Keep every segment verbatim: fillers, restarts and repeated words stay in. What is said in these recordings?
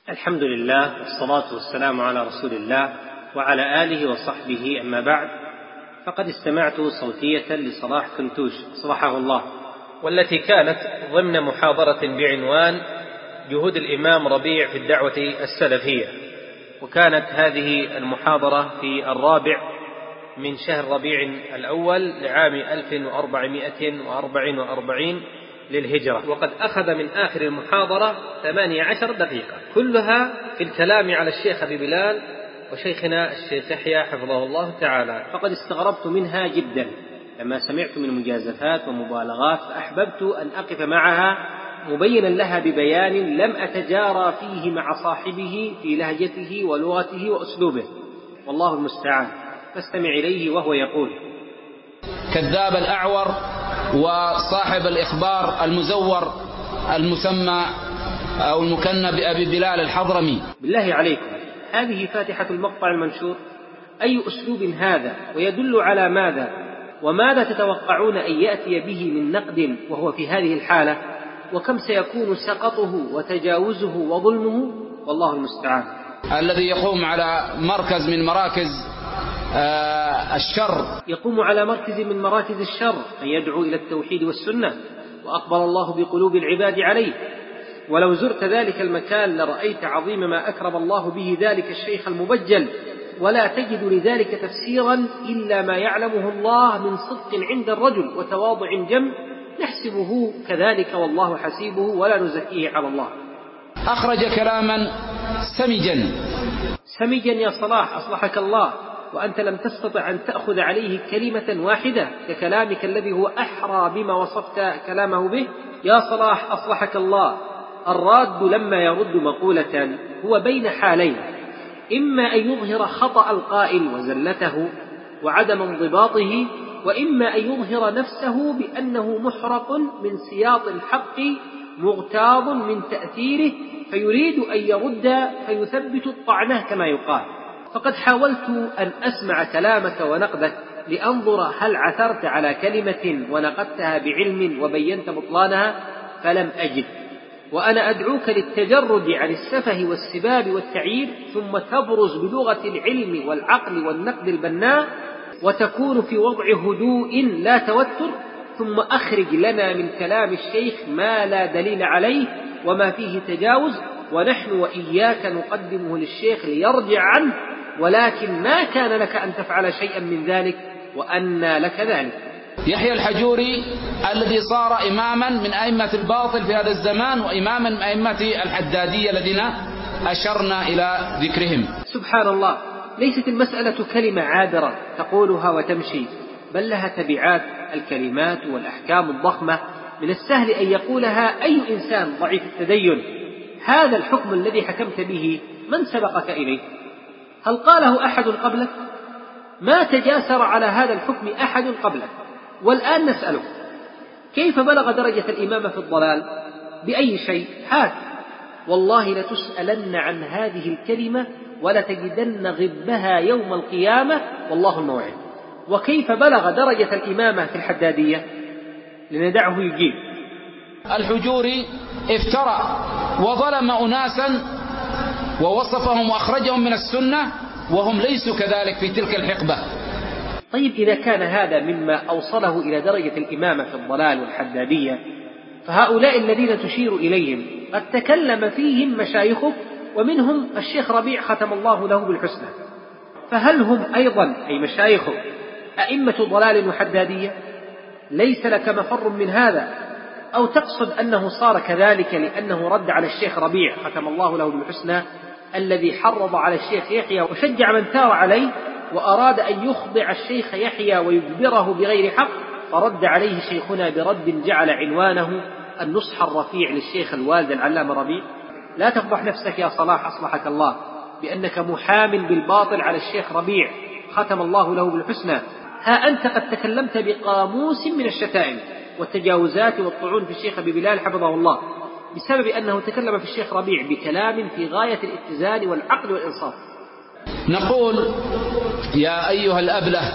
الحمد لله والصلاة والسلام على رسول الله وعلى آله وصحبه، أما بعد، فقد استمعت صوتية لصلاح كنتوش صلحه الله، والتي كانت ضمن محاضرة بعنوان جهود الإمام ربيع في الدعوة السلفية، وكانت هذه المحاضرة في الرابع من شهر ربيع الأول لعام ألف وأربعمائة وأربع وأربعين للهجرة، وقد أخذ من آخر المحاضرة ثمانية عشر دقيقة كلها في الكلام على الشيخ أبي بلال وشيخنا الشيخ يحيى حفظه الله تعالى. فقد استغربت منها جدا لما سمعت من مجازفات ومبالغات، فأحببت أن أقف معها مبينا لها ببيان لم أتجارى فيه مع صاحبه في لهجته ولغته وأسلوبه، والله المستعان. فاستمع إليه وهو يقول: كذاب الأعور وصاحب الإخبار المزور المسمى أو المكنى بأبي بلال الحضرمي. بالله عليكم، هذه فاتحة المقطع المنشور؟ أي أسلوب هذا؟ ويدل على ماذا؟ وماذا تتوقعون أن يأتي به من نقد وهو في هذه الحالة؟ وكم سيكون سقطه وتجاوزه وظلمه؟ والله المستعان. الذي يقوم على مركز من مراكز آه الشر يقوم على مركز من مراكز الشر أن يدعو إلى التوحيد والسنة، وأقبل الله بقلوب العباد عليه. ولو زرت ذلك المكان لرأيت عظيم ما أكرم الله به ذلك الشيخ المبجل، ولا تجد لذلك تفسيرا إلا ما يعلمه الله من صدق عند الرجل وتواضع جم، نحسبه كذلك والله حسيبه ولا نزكيه على الله. أخرج كلاما سمجا سمجا يا صلاح أصلحك الله، وأنت لم تستطع أن تأخذ عليه كلمة واحدة ككلامك الذي هو أحرى بما وصفت كلامه به. يا صلاح أصلحك الله، الراد لما يرد مقولة هو بين حالين: إما أن يظهر خطأ القائل وزلته وعدم انضباطه، وإما أن يظهر نفسه بأنه محرق من سياط الحق مغتاظ من تأثيره، فيريد أن يرد فيثبت الطعنة كما يقال. فقد حاولت أن أسمع كلامك ونقدك لأنظر هل عثرت على كلمة ونقدتها بعلم وبينت بطلانها، فلم أجد. وأنا أدعوك للتجرد عن السفه والسباب والتعيير، ثم تبرز بلغة العلم والعقل والنقد البناء، وتكون في وضع هدوء لا توتر، ثم أخرج لنا من كلام الشيخ ما لا دليل عليه وما فيه تجاوز، ونحن وإياك نقدمه للشيخ ليرجع عنه، ولكن ما كان لك أن تفعل شيئا من ذلك، وأنى لك ذلك. يحيى الحجوري الذي صار إماما من أئمة الباطل في هذا الزمان، وإماما من أئمة الحدادية الذين أشرنا إلى ذكرهم. سبحان الله، ليست المسألة كلمة عابرة تقولها وتمشي، بل لها تبعات الكلمات والأحكام الضخمة من السهل أن يقولها أي إنسان ضعيف التدين. هذا الحكم الذي حكمت به من سبقك إليه؟ هل قاله أحد قبلك؟ ما تجاسر على هذا الحكم أحد قبلك. والآن نسألك: كيف بلغ درجة الإمامة في الضلال؟ بأي شيء؟ هات. والله لتسألن عن هذه الكلمة ولتجدن غبها يوم القيامة، والله الموعد. وكيف بلغ درجة الإمامة في الحدادية؟ لندعه يجيب. الحجوري افترى وظلم أناسا ووصفهم وأخرجهم من السنة وهم ليسوا كذلك في تلك الحقبة. طيب، إذا كان هذا مما أوصله إلى درجة الإمامة في الضلال والحدادية، فهؤلاء الذين تشير إليهم قد تكلم فيهم مشايخك، ومنهم الشيخ ربيع ختم الله له بالحسنى، فهل هم أيضا أي مشايخك أئمة ضلال وحدادية؟ ليس لك مفر من هذا. أو تقصد أنه صار كذلك لأنه رد على الشيخ ربيع ختم الله له بالحسنى الذي حرض على الشيخ يحيى وشجع من ثار عليه، وأراد أن يخضع الشيخ يحيى ويجبره بغير حق، فرد عليه شيخنا برد جعل عنوانه النصح الرفيع للشيخ الوالد العلامة ربيع؟ لا تفضح نفسك يا صلاح أصلحك الله بأنك محام بالباطل على الشيخ ربيع ختم الله له بالحسنى. ها أنت قد تكلمت بقاموس من الشتائم والتجاوزات والطعون في الشيخ أبي بلال حفظه الله، بسبب أنه تكلم في الشيخ ربيع بكلام في غاية الاتزان والعقل والإنصاف. نقول: يا أيها الأبله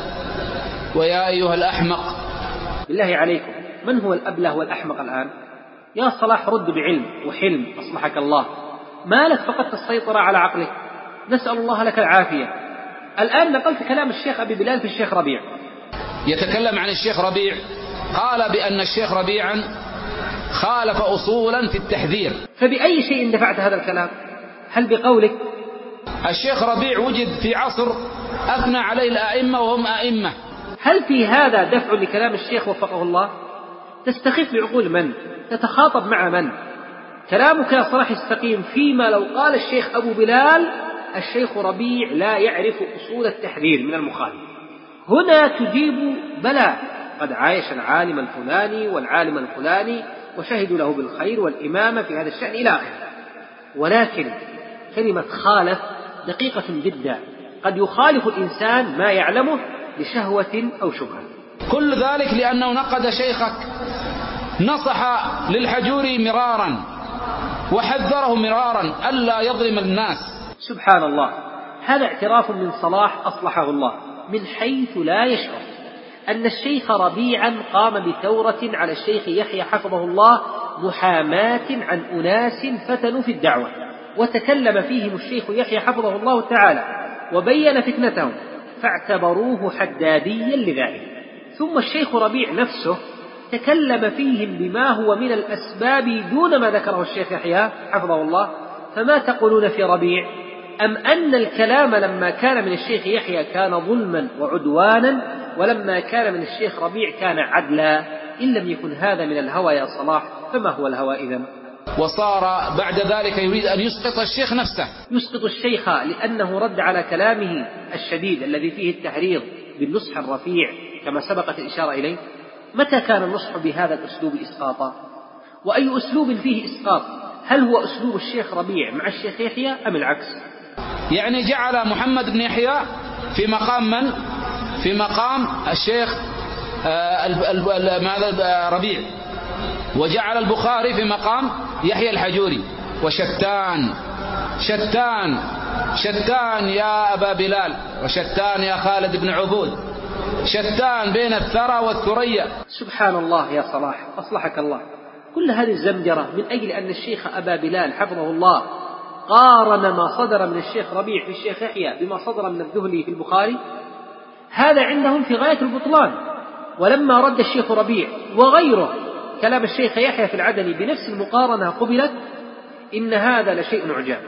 ويا أيها الأحمق. بالله عليكم، من هو الأبله والأحمق الآن؟ يا صلاح رد بعلم وحلم أصلحك الله، ما لك فقدت السيطرة على عقلك، نسأل الله لك العافية. الآن نقلت كلام الشيخ أبي بلال في الشيخ ربيع، يتكلم عن الشيخ ربيع، قال بأن الشيخ ربيعا خالف أصولا في التحذير. فبأي شيء دفعت هذا الكلام؟ هل بقولك؟ الشيخ ربيع وجد في عصر أثنى عليه الأئمة وهم أئمة. هل في هذا دفع لكلام الشيخ وفقه الله؟ تستخف بعقول من؟ تتخاطب مع من؟ كلامك يا صلاح يستقيم فيما لو قال الشيخ أبو بلال الشيخ ربيع لا يعرف أصول التحذير من المخالف. هنا تجيب بلى، قد عايش العالم الفلاني والعالم الفلاني وشهدوا له بالخير والإمامة في هذا الشأن إلى آخره. ولكن كلمة خالف دقيقة جدا، قد يخالف الإنسان ما يعلمه لشهوة أو شبهة. كل ذلك لأنه نقد شيخك، نصح للحجوري مرارا وحذره مرارا ألا يظلم الناس. سبحان الله، هذا اعتراف من صلاح أصلحه الله من حيث لا يشعر أن الشيخ ربيعا قام بثورة على الشيخ يحيى حفظه الله محاماة عن أناس فتنوا في الدعوة، وتكلم فيهم الشيخ يحيى حفظه الله تعالى وبين فتنتهم فاعتبروه حداديا لذلك. ثم الشيخ ربيع نفسه تكلم فيهم بما هو من الأسباب دون ما ذكره الشيخ يحيى حفظه الله. فما تقولون في ربيع؟ أم أن الكلام لما كان من الشيخ يحيى كان ظلما وعدوانا، ولما كان من الشيخ ربيع كان عدلا؟ إن لم يكن هذا من الهوى يا صلاح فما هو الهوى إذن؟ وصار بعد ذلك يريد أن يسقط الشيخ نفسه. يسقط الشيخ لأنه رد على كلامه الشديد الذي فيه التحريض بالنصح الرفيع كما سبقت الإشارة إليه. متى كان النصح بهذا الأسلوب إسقاطا؟ وأي أسلوب فيه إسقاط؟ هل هو أسلوب الشيخ ربيع مع الشيخ يحيى أم العكس؟ يعني جعل محمد بن يحيى في مقام من؟ في مقام الشيخ ماذا ربيع، وجعل البخاري في مقام يحيى الحجوري. وشتان شتان شتان يا أبا بلال، وشتان يا خالد بن عبود، شتان بين الثرى والثريا. سبحان الله يا صلاح أصلحك الله، كل هذه الزمجرة من أجل أن الشيخ أبا بلال حفظه الله قارن ما صدر من الشيخ ربيع في الشيخ يحيى بما صدر من الذهلي في البخاري. هذا عندهم في غاية البطلان. ولما رد الشيخ ربيع وغيره كلام الشيخ يحيى في العدني بنفس المقارنة قبلت. إن هذا لشيء عجاب.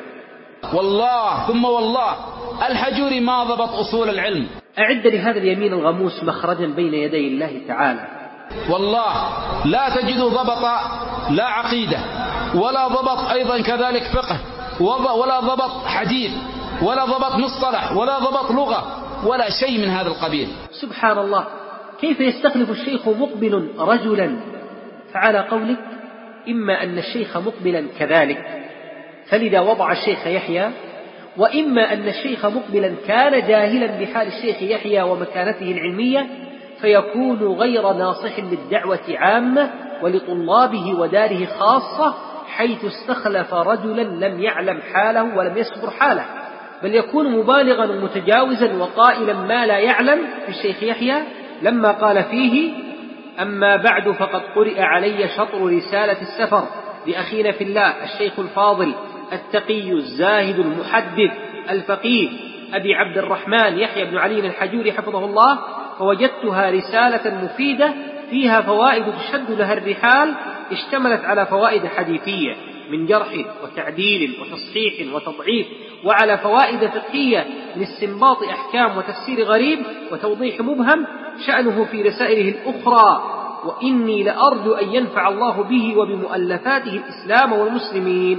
والله ثم والله الحجوري ما ضبط أصول العلم. أعد لهذا اليمين الغموس مخرجا بين يدي الله تعالى. والله لا تجد ضبط لا عقيدة ولا ضبط أيضا كذلك فقه ولا ضبط حديث ولا ضبط مصطلح ولا ضبط لغة ولا شيء من هذا القبيل. سبحان الله، كيف يستخلف الشيخ مقبل رجلا؟ فعلى قولك إما أن الشيخ مقبلا كذلك فلذا وضع الشيخ يحيى، وإما أن الشيخ مقبلا كان جاهلا بحال الشيخ يحيى ومكانته العلمية فيكون غير ناصح للدعوة عامة ولطلابه وداره خاصة، حيث استخلف رجلا لم يعلم حاله ولم يصبر حاله، بل يكون مبالغا ومتجاوزا وقائلا ما لا يعلم في الشيخ يحيى لما قال فيه: أما بعد فقد قرئ علي شطر رسالة السفر لأخينا في الله الشيخ الفاضل التقي الزاهد المحدث الفقيه أبي عبد الرحمن يحيى بن علي الحجوري حفظه الله، فوجدتها رسالة مفيدة فيها فوائد تشد لها الرحال، اشتملت على فوائد حديثية من جرح وتعديل وتصحيح وتضعيف، وعلى فوائد فقهية من استنباط أحكام وتفسير غريب وتوضيح مبهم، شأنه في رسائله الأخرى، وإني لأرجو أن ينفع الله به وبمؤلفاته الإسلام والمسلمين.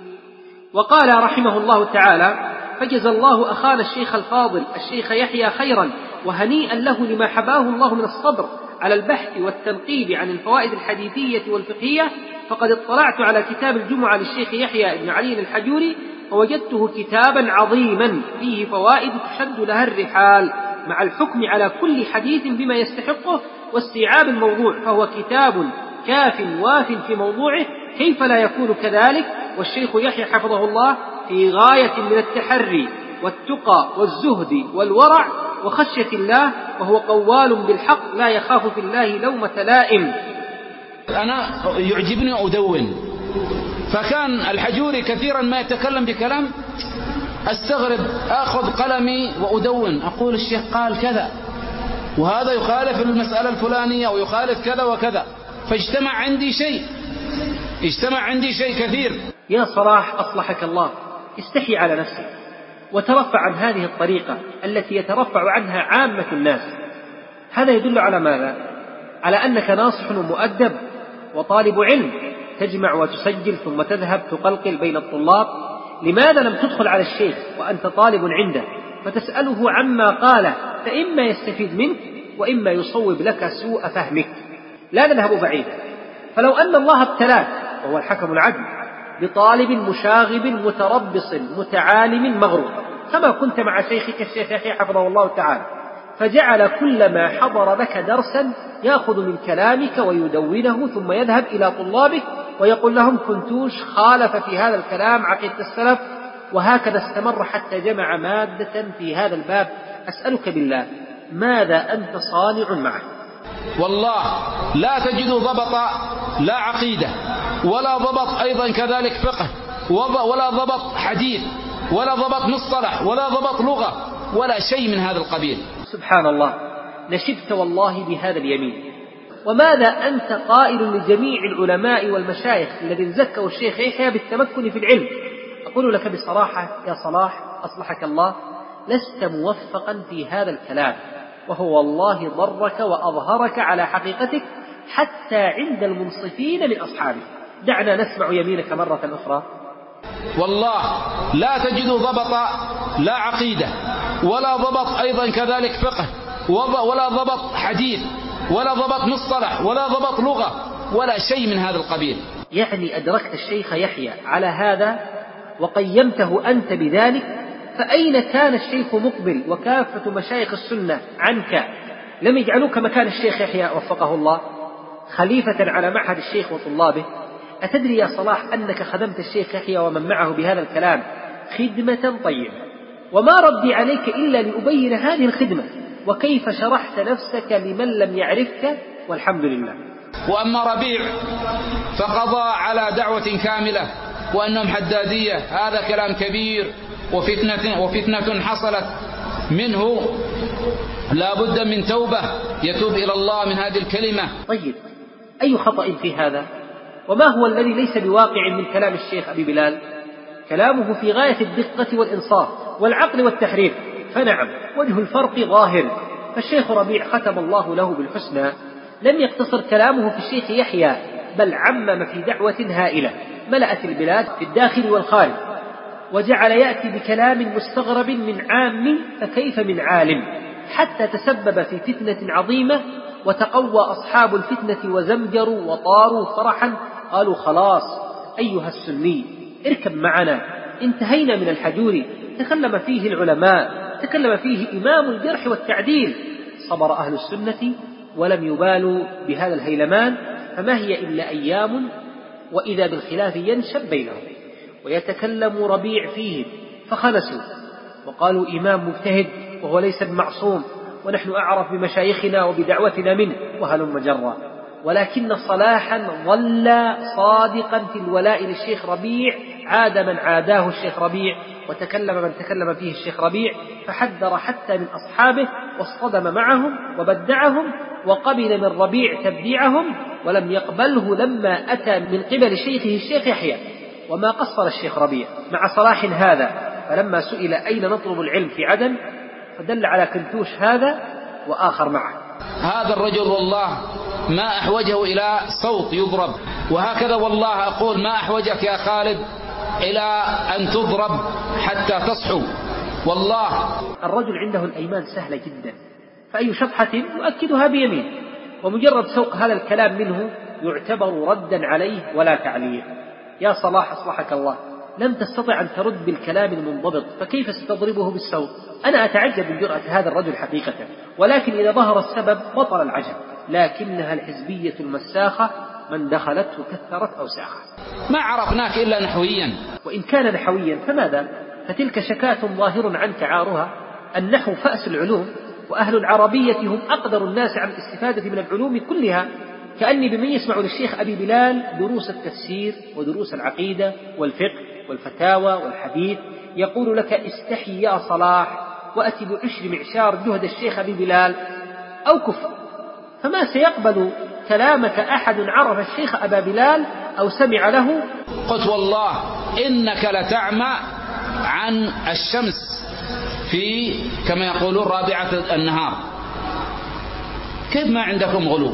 وقال رحمه الله تعالى: فجزى الله أخانا الشيخ الفاضل الشيخ يحيى خيرا، وهنيئا له لما حباه الله من الصبر على البحث والتنقيب عن الفوائد الحديثية والفقهية. فقد اطلعت على كتاب الجمعة للشيخ يحيى بن علي الحجوري فوجدته كتابا عظيما فيه فوائد تشد لها الرحال، مع الحكم على كل حديث بما يستحقه واستيعاب الموضوع، فهو كتاب كاف واف في موضوعه، كيف لا يكون كذلك؟ والشيخ يحيى حفظه الله في غاية من التحري والتقى والزهد والورع وخشية الله، وهو قوال بالحق لا يخاف في الله لومة لائم. أنا يعجبني أدون فكان الحجوري كثيرا ما يتكلم بكلام أستغرب، أخذ قلمي وأدون، أقول الشيخ قال كذا وهذا يخالف المسألة الفلانية ويخالف كذا وكذا، فاجتمع عندي شيء اجتمع عندي شيء كثير. يا صلاح أصلحك الله، استحي على نفسك وترفع عن هذه الطريقة التي يترفع عنها عامة الناس. هذا يدل على ماذا؟ على أنك ناصح ومؤدب وطالب علم، تجمع وتسجل ثم تذهب تقلقل بين الطلاب. لماذا لم تدخل على الشيخ وأنت طالب عنده فتسأله عما قاله، فإما يستفيد منك وإما يصوب لك سوء فهمك؟ لا نذهب بعيدا، فلو أن الله ابتلاك وهو الحكم العدل بطالب مشاغب متربص متعالم مغرور، كما كنت مع شيخك الشيخ يحيى حفظه الله تعالى، فجعل كل ما حضر لك درسا يأخذ من كلامك ويدونه ثم يذهب إلى طلابك ويقول لهم كنتوش خالف في هذا الكلام عقيدة السلف، وهكذا استمر حتى جمع مادة في هذا الباب. أسألك بالله، ماذا أنت صانع معه؟ والله لا تجد ضبط لا عقيدة ولا ضبط أيضا كذلك فقه ولا ضبط حديث ولا ضبط مصطلح ولا ضبط لغة ولا شيء من هذا القبيل. سبحان الله، نشدت والله بهذا اليمين. وماذا أنت قائل لجميع العلماء والمشايخ الذين زكوا الشيخ يحيى بالتمكن في العلم؟ أقول لك بصراحة يا صلاح أصلحك الله، لست موفقا في هذا الكلام، وهو والله ضرك وأظهرك على حقيقتك حتى عند المنصفين من أصحابه. دعنا نسمع يمينك مرة أخرى. والله لا تجد ضبط لا عقيدة ولا ضبط أيضا كذلك فقه ولا ضبط حديث ولا ضبط مصطلح ولا ضبط لغة ولا شيء من هذا القبيل. يعني أدركت الشيخ يحيى على هذا وقيمته أنت بذلك، فأين كان الشيخ مقبل وكافة مشايخ السنة عنك؟ لم يجعلوك مكان الشيخ يحيى وفقه الله خليفة على معهد الشيخ وطلابه. أتدري يا صلاح أنك خدمت الشيخ يحيى ومن معه بهذا الكلام خدمة طيبة؟ وما ردي عليك إلا لأبين هذه الخدمة وكيف شرحت نفسك لمن لم يعرفك، والحمد لله. وأما ربيع فقضى على دعوة كاملة وأنهم حدادية، هذا كلام كبير وفتنة, وفتنة حصلت منه لا بد من توبة يتوب إلى الله من هذه الكلمة. طيب، أي خطأ في هذا؟ وما هو الذي ليس بواقع من كلام الشيخ أبي بلال؟ كلامه في غاية الدقة والإنصاف والعقل والتحرير، فنعم وجه الفرق ظاهر. فالشيخ ربيع ختم الله له بالحسنى، لم يقتصر كلامه في الشيخ يحيى بل عمم في دعوة هائلة ملأت البلاد في الداخل والخارج، وجعل يأتي بكلام مستغرب من عام فكيف من عالم، حتى تسبب في فتنة عظيمة وتقوى أصحاب الفتنة وزمجروا وطاروا فرحا، قالوا خلاص أيها السني اركب معنا، انتهينا من الحجوري. تكلم فيه العلماء، تكلم فيه إمام الجرح والتعديل، صبر أهل السنة ولم يبالوا بهذا الهيلمان، فما هي إلا أيام وإذا بالخلاف ينشب بينهم. ويتكلم ربيع فيهم فخلسوا وقالوا إمام مجتهد وهو ليس بمعصوم، ونحن أعرف بمشايخنا وبدعوتنا منه، وهلم جرا. ولكن صلاحا ظل صادقا في الولاء للشيخ ربيع، عاد من عاداه الشيخ ربيع وتكلم من تكلم فيه الشيخ ربيع، فحذر حتى من أصحابه واصطدم معهم وبدعهم وقبل من ربيع تبديعهم، ولم يقبله لما أتى من قبل شيخه الشيخ يحيى. وما قصر الشيخ ربيع مع صلاح هذا، فلما سئل أين نطلب العلم في عدن فدل على كنتوش هذا وآخر معه. هذا الرجل والله ما أحوجه إلى صوت يضرب، وهكذا والله أقول ما أحوجك يا خالد إلى أن تضرب حتى تصحو. والله الرجل عنده الأيمان سهلة جدا، فأي شطحة يؤكدها بيمين، ومجرد سوق هذا الكلام منه يعتبر ردا عليه ولا تعليق. يا صلاح أصلحك الله، لم تستطع أن ترد بالكلام المنضبط، فكيف ستضربه بالسوق؟ أنا أتعجب من جرأة هذا الرجل حقيقة، ولكن إذا ظهر السبب بطل العجب. لكنها الحزبية المساخة من دخلته كثرت أوساخه. ما عرفناك إلا نحويا، وإن كان نحويا فماذا؟ فتلك شكاة ظاهر عنك عارها. النحو فأس العلوم، وأهل العربية هم أقدر الناس عن الاستفادة من العلوم كلها، كأني بمن يسمع للشيخ أبي بلال دروس التفسير ودروس العقيدة والفقه والفتاوى والحديث يقول لك استحي يا صلاح وأتي بعشر معشار جهد الشيخ أبي بلال أو كفر. فما سيقبل كلامك أحد عرف الشيخ أبا بلال أو سمع له. قلت والله إنك لتعمى عن الشمس في كما يقولون رابعة النهار. كيف ما عندكم غلو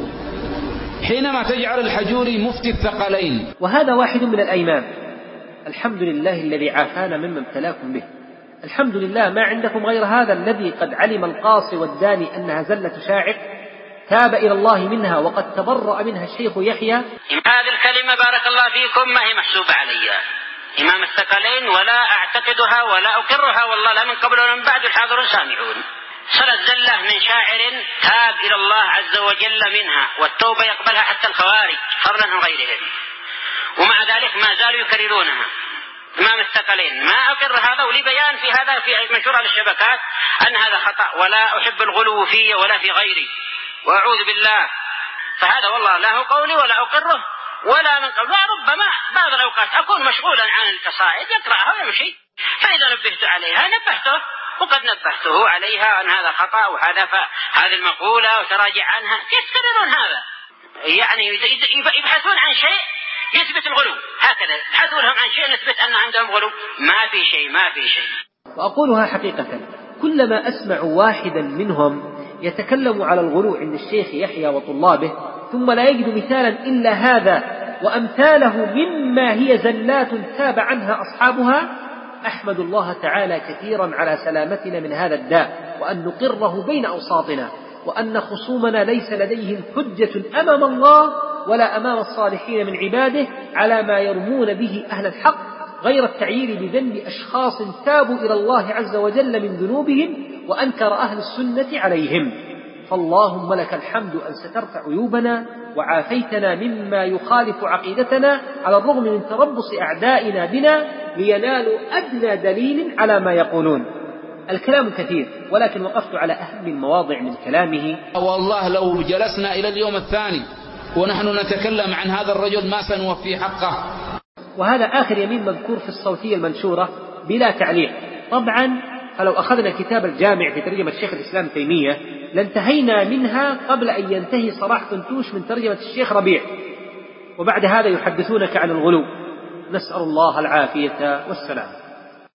حينما تجعل الحجوري مفتي الثقلين؟ وهذا واحد من الأيمان. الحمد لله الذي عافانا مما ابتلاكم به. الحمد لله ما عندكم غير هذا الذي قد علم القاصي والداني أنها زلة شاعر تاب إلى الله منها وقد تبرأ منها الشيخ يحيى. هذه الكلمة بارك الله فيكم ما هي محسوبة علي إمام الثقلين ولا أعتقدها ولا أقرها والله لا من قبل ولا من بعد الحاضرون سامعون. صلت زلة من شاعر تاب إلى الله عز وجل منها والتوبة يقبلها حتى الخوارج فضلا عن غيرهم ومع ذلك ما زالوا يكررونها. إمام الثقلين ما أقر هذا ولي بيان في هذا في منشور على الشبكات أن هذا خطأ ولا أحب الغلو في ولا في غيري وأعوذ بالله. فهذا والله لا هو قولي ولا أقره ولا من قبل. ربما بعض الأوقات أكون مشغولا عن القصائد يقرأها ويمشي فإذا نبهت عليها نبهته وقد نبهته عليها أن هذا خطأ وهذا هذه المقولة وتراجع عنها. كيف تكررون هذا؟ يعني يبحثون عن شيء يثبت الغلو هكذا يبحثون لهم عن شيء يثبت أن عندهم غلو. ما في شيء ما في شيء. وأقولها حقيقة كلما أسمع واحدا منهم يتكلم على الغلو عند الشيخ يحيى وطلابه ثم لا يجد مثالا إلا هذا وأمثاله مما هي زلات تاب عنها أصحابها أحمد الله تعالى كثيرا على سلامتنا من هذا الداء وأن نقره بين أوساطنا وأن خصومنا ليس لديهم حجة أمام الله ولا أمام الصالحين من عباده على ما يرمون به أهل الحق غير التعيير بذنب أشخاص تابوا إلى الله عز وجل من ذنوبهم وأنكر أهل السنة عليهم. فاللهم لك الحمد أن سترت عيوبنا وعافيتنا مما يخالف عقيدتنا على الرغم من تربص أعدائنا بنا لينالوا أدنى دليل على ما يقولون. الكلام كثير ولكن وقفت على أهم المواضع من كلامه. والله لو جلسنا إلى اليوم الثاني ونحن نتكلم عن هذا الرجل ما سنوفي حقه. وهذا آخر يمين مذكور في الصوتية المنشورة بلا تعليق. طبعا فلو أخذنا كتاب الجامع في ترجمة شيخ الإسلام تيمية لانتهينا منها قبل أن ينتهي صلاح كنتوش من ترجمة الشيخ ربيع وبعد هذا يحدثونك عن الغلو. نسأل الله العافية والسلام.